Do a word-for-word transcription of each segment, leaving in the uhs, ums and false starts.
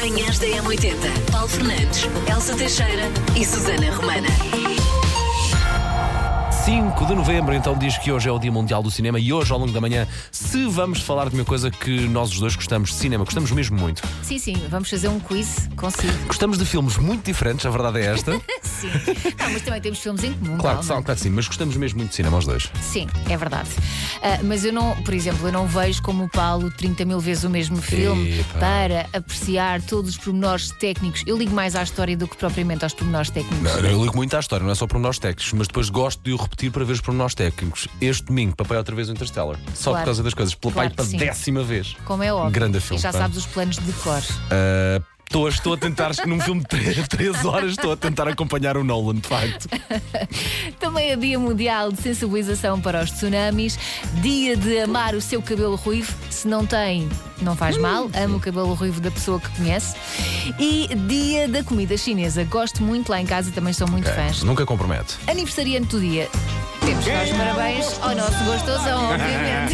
Manhãs da M oitenta. Paulo Fernandes, Elsa Teixeira e Susana Romana. cinco de novembro, então diz que hoje é o Dia Mundial do Cinema e hoje, ao longo da manhã, se vamos falar de uma coisa que nós os dois gostamos de cinema, gostamos mesmo muito. Sim, sim, vamos fazer um quiz consigo. Gostamos de filmes muito diferentes, a verdade é esta. Sim, não, mas também temos filmes em comum. Claro que calma. são, claro que sim, mas gostamos mesmo muito de cinema aos dois. Sim, é verdade. Uh, mas eu não, por exemplo, eu não vejo como o Paulo trinta mil vezes o mesmo filme Epa. para apreciar todos os pormenores técnicos. Eu ligo mais à história do que propriamente aos pormenores técnicos. Não, eu ligo muito à história, não é só pormenores técnicos, mas depois gosto de o repetir para ver os pormenores técnicos. Este domingo, papai outra vez o Interstellar. Só Claro. por causa das coisas. Pelo Claro pai para que sim. décima vez. Como é óbvio. Grande filme, E já pá. sabes os planos de cor. Uh, Estou a, estou a tentar, acho que num filme de três horas, estou a tentar acompanhar o Nolan, de facto. Também é Dia Mundial de Sensibilização para os Tsunamis. Dia de amar o seu cabelo ruivo. Se não tem, não faz mal. Ama o cabelo ruivo da pessoa que conhece. E Dia da Comida Chinesa. Gosto muito, lá em casa também sou muito Okay. fãs. Nunca compromete. Aniversariante do dia. Temos que dar os parabéns ao nosso gostosão, obviamente.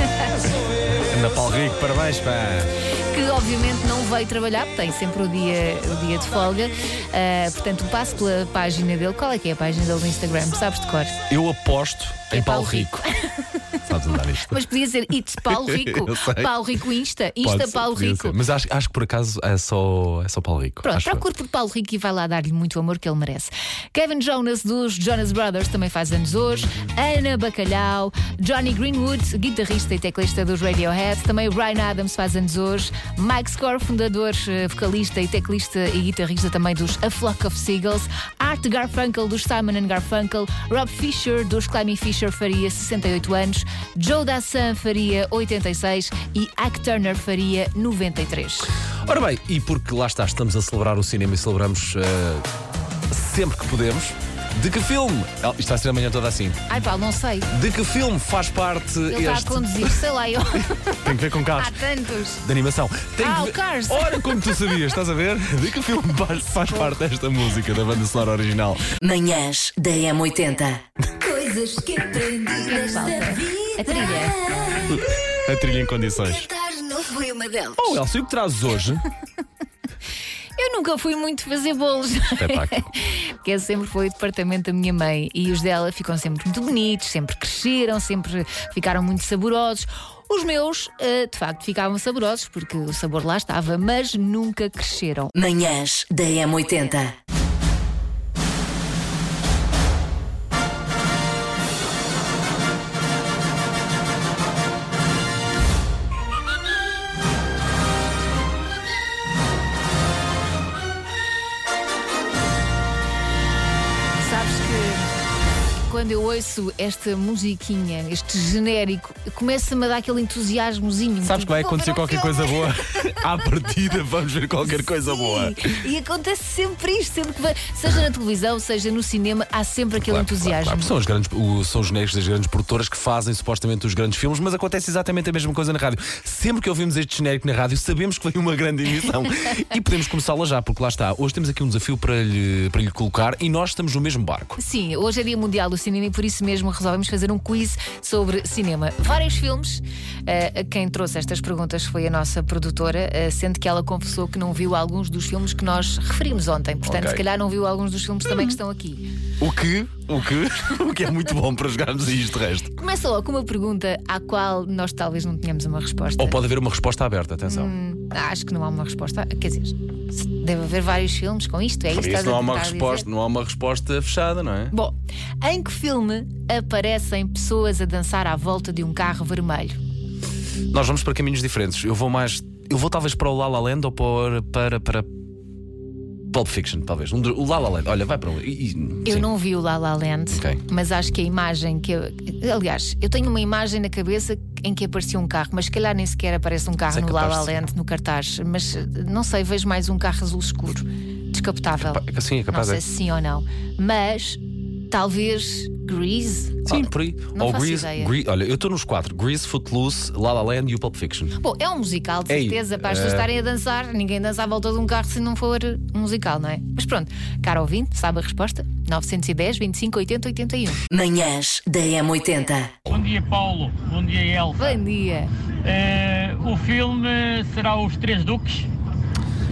Ana Paulo Rico, parabéns, pá. Que obviamente não veio trabalhar, porque tem sempre o dia, o dia de folga. Ah, portanto, passo pela página dele. Qual é que é a página dele no Instagram? Sabes de cor? Eu aposto em É Paulo Paulo Rico. Sabes andar isto? Mas podia ser It's Paulo Rico. Eu sei. Paulo Rico Insta. Insta Pode ser, Paulo podia Rico. ser. Mas acho, acho que por acaso é só, é só Paulo Rico. Pronto, acho eu. procure por Paulo Rico e vai lá dar-lhe muito amor que ele merece. Kevin Jonas dos Jonas Brothers também faz anos hoje. Ana Bacalhau, Johnny Greenwood, guitarrista e teclista dos Radiohead. Também Bryan Adams faz anos hoje. Mike Score, fundador, eh, vocalista e teclista e guitarrista também dos A Flock of Seagulls. Art Garfunkel dos Simon and Garfunkel. Rob Fisher dos Climby Fisher faria sessenta e oito anos. Joe Dassin faria oitenta e seis e Ike Turner faria noventa e três. Ora bem, e porque lá está, estamos a celebrar o cinema e celebramos eh, sempre que podemos. De que filme? Ah, isto está a ser a manhã toda assim. Ai Paulo, não sei. De que filme faz parte Ele está a este? conduzir, sei lá, eu. Tem que ver com carros. Há tantos. De animação. Tem Ah, que o ver... Cars. Ora, como tu sabias, estás a ver? De que filme faz, faz parte desta música da banda sonora original? Manhãs da M oitenta. Coisas que aprendi O que é que nesta falta? vida. A trilha. A trilha em condições. Cantar não foi uma delas. Oh, Elsa, e o que trazes hoje? Eu nunca fui muito fazer bolos. Espetáculo. Porque esse sempre foi o departamento da minha mãe. E os dela ficam sempre muito bonitos, sempre cresceram, sempre ficaram muito saborosos. Os meus, eh, de facto, ficavam saborosos porque o sabor lá estava, mas nunca cresceram. Manhãs da M oitenta. Sabes que quando eu ouço esta musiquinha, este genérico, começa-me a dar aquele entusiasmozinho. Sabes que vai Vou acontecer ver um qualquer filme. coisa boa? À partida, vamos ver qualquer coisa boa. E acontece sempre isto, sempre que vai, seja na televisão, seja no cinema, há sempre aquele Claro, entusiasmo. claro, claro. São, os grandes, o- são os genéricos das grandes produtoras que fazem supostamente os grandes filmes, mas acontece exatamente a mesma coisa na rádio. Sempre que ouvimos este genérico na rádio, sabemos que vem uma grande emissão e podemos começá-la já, porque lá está. Hoje temos aqui um desafio para lhe, para lhe colocar e nós estamos no mesmo barco. Sim, hoje é Dia Mundial do Cinema e por isso mesmo resolvemos fazer um quiz sobre cinema. Vários filmes. Uh, quem trouxe estas perguntas foi a nossa produtora, uh, sendo que ela confessou que não viu alguns dos filmes que nós referimos ontem. Portanto, Ok. se calhar não viu alguns dos filmes também que estão aqui. O que, o que, o que é muito bom para jogarmos isto de resto. Começa logo com uma pergunta à qual nós talvez não tenhamos uma resposta. Ou pode haver uma resposta aberta, atenção. Hum, acho que não há uma resposta. Quer dizer, deve haver vários filmes com isto. É Por isto que isso estás não a há uma tentar resposta, dizer? não há uma resposta fechada, não é? Bom, em que filme aparecem pessoas a dançar à volta de um carro vermelho? Nós vamos para caminhos diferentes. Eu vou mais. Eu vou talvez para o La La Land ou para. para, para Pulp Fiction, talvez. Um do- o La La Land. Olha, vai para um. e- e- Eu sim. não vi o La La Land, Ok. mas acho que a imagem que eu... Aliás, eu tenho uma imagem na cabeça em que aparecia um carro, mas se calhar nem sequer aparece um carro Mas é no La capaz La de ser. Land, no cartaz. Mas não sei, vejo mais um carro azul escuro, descapotável. Pa- Sim, é Não capaz sei de. se sim ou não. Mas talvez Grease. Sim, Oh, por aí. não Ou faço Grease, ideia. Grease- olha, eu estou nos quatro: Grease, Footloose, La La Land e o Pulp Fiction. Bom, é um musical, de Ei, certeza, para as pessoas eh, estarem a dançar. Ninguém dança à volta de um carro se não for um musical, não é? Mas pronto, cara ouvinte, sabe a resposta? nove um zero, vinte e cinco, oitenta, oitenta e um. Manhãs da M oitenta. Bom dia, Paulo. Bom dia, Elsa. Bom dia. Eh, o filme será Os Três Duques?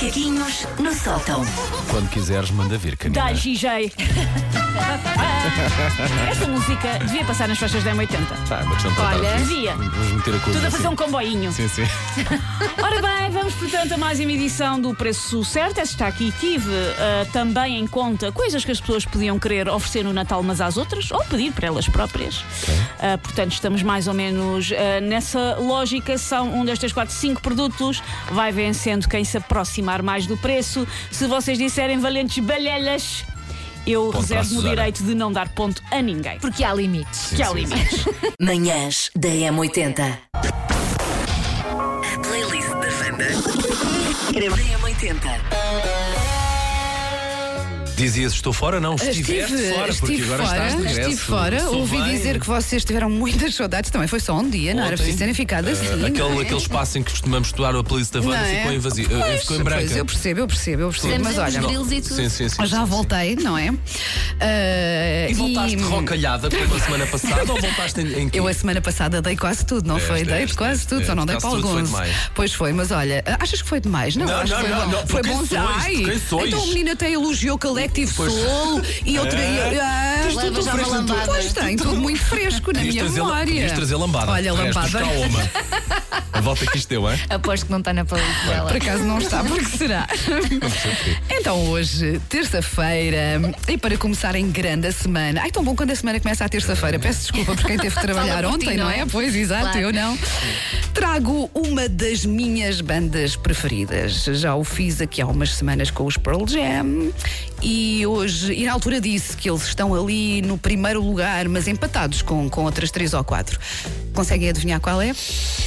Macaquinhos no sótão. Quando quiseres, manda vir, canina. Dá G J. Esta música devia passar nas festas da M oitenta. Tá, é uma questão de Olha, tratar. devia. Vamos meter a coisa Tudo a fazer assim. um comboinho. Sim, sim. Ora bem, vamos portanto a mais uma edição do Preço Certo. Esta está aqui. Tive uh, também em conta coisas que as pessoas podiam querer oferecer no Natal umas às outras ou pedir para elas próprias. Okay. Uh, portanto, estamos mais ou menos uh, nessa lógica. São um, dois, três, quatro, cinco produtos. Vai vencendo quem se aproximar mais do preço. Se vocês disserem valentes balhelas, eu Ponto reservo-me o para a direito de não dar ponto a ninguém. Porque há limites. Sim, que há sim, limites. Manhãs da M oitenta. A playlist da Wanda. Da M oitenta. Dizias, estou fora? Não, estiveste Estive, fora, porque estive agora fora, estás de regresso. estive fora. Sou Ouvi bem. dizer que vocês tiveram muitas saudades. Também foi só um dia, não era Ontem, preciso terem ficado assim. uh, não aquele, é? aquele espaço em que costumamos estudar a playlist da Wanda Não é? ficou em vazio, uh, Pois, ficou em branca. Pois, eu percebo, eu percebo, eu percebo. Fizemos Mas olha, drills e tudo. Sim, sim, sim. já sim, voltei, não é? Uh, E voltaste rocalhada como a semana passada ou voltaste em, em quê? Eu a semana passada dei quase tudo, não Deste, foi? Dei deste, quase deste, tudo, só não dei deste. para Quase tudo foi alguns. demais. Pois foi, mas olha, achas que foi demais? Não, Não, acho não, que foi não, bom. não, Foi por quem bom. sois, Ai, por quem sois. então a menina até elogiou Collective Pois. Soul e outra. É. Ah, Leva tudo já uma fresco. lambada. Pois tem, tudo muito fresco na Podias minha trazer- memória. podias trazer lambada. Olha, Restos lambada. cá uma. A volta que isto deu, é? Aposto que não está na playlist dela. Por acaso não está, porque será? Então hoje, terça-feira, e para começar em grande a semana. Ai, tão bom quando a semana começa à terça-feira. Peço desculpa por quem teve que trabalhar Fala por ti, ontem, não não é? é? Pois, exato, Claro. eu não. Trago uma das minhas bandas preferidas. Já o fiz aqui há umas semanas com os Pearl Jam e hoje, e na altura disse que eles estão ali no primeiro lugar, mas empatados com, com outras três ou quatro. Conseguem adivinhar qual é?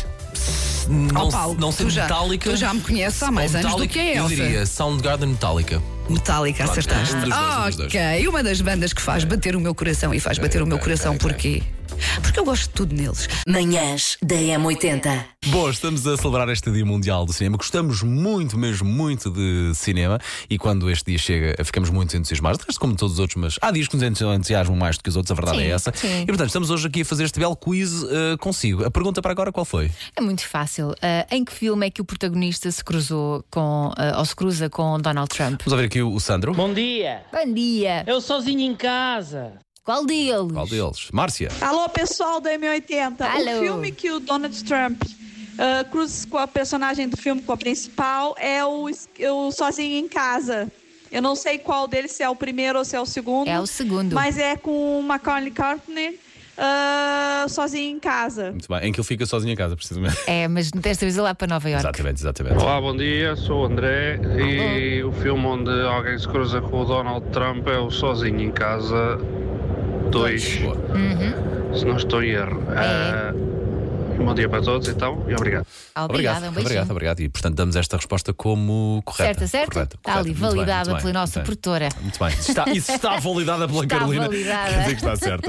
Não, Oh, Paulo, não sei tu já- Metallica. tu já me conheces há mais Ou anos do Metallica, que a Eu Elsa. diria Soundgarden Metallica. Metallica, Pronto, acertaste. um dos dois, um dos dois. Ok, uma das bandas que faz bater o meu coração e faz bater o meu ok, coração ok, porquê? Porque eu gosto de tudo neles. Manhãs da M oitenta. Bom, estamos a celebrar este Dia Mundial do Cinema. Gostamos muito, mesmo muito de cinema. E quando este dia chega, ficamos muito entusiasmados. De resto, como todos os outros, mas há dias que nos entusiasmam mais do que os outros, a verdade Sim, é essa. sim. E portanto, estamos hoje aqui a fazer este belo quiz uh, consigo. A pergunta para agora qual foi? É muito fácil. Ah, em que filme é que o protagonista se cruzou com, ah, ou se cruza com Donald Trump? Vamos ver aqui o, o Sandro. Bom dia. Bom dia. Eu sozinho em casa. Qual deles? Qual deles? Márcia. Alô, pessoal da M oitenta. Alô. O filme que o Donald Trump uh, cruza com a personagem do filme, com a principal, é o, o Sozinho em Casa. Eu não sei qual deles, se é o primeiro ou se é o segundo. É o segundo. Mas é com o Macaulay Culkin, uh, Sozinho em Casa. Muito bem. Em que ele fica sozinho em casa, precisamente. É, mas desta vez é lá para Nova Iorque. Exatamente, exatamente. Olá, bom dia, sou o André e o filme onde alguém se cruza com o Donald Trump é o Sozinho em Casa dois, Uhum. se não estou em erro. É. Uh, bom dia para todos então e obrigado. Obrigada, um beijinho. obrigado, obrigado. E portanto damos esta resposta como correta. Certa, certa? Correta, Está correta. ali, Muito bem, validada muito bem, pela nossa muito bem. produtora. Muito bem. Isso está, isso está validada pela Está Carolina. validada. Quer dizer que está certa.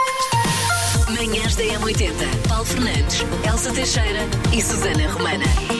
Manhãs da M oitenta. Paulo Fernandes, Elsa Teixeira e Susana Romana.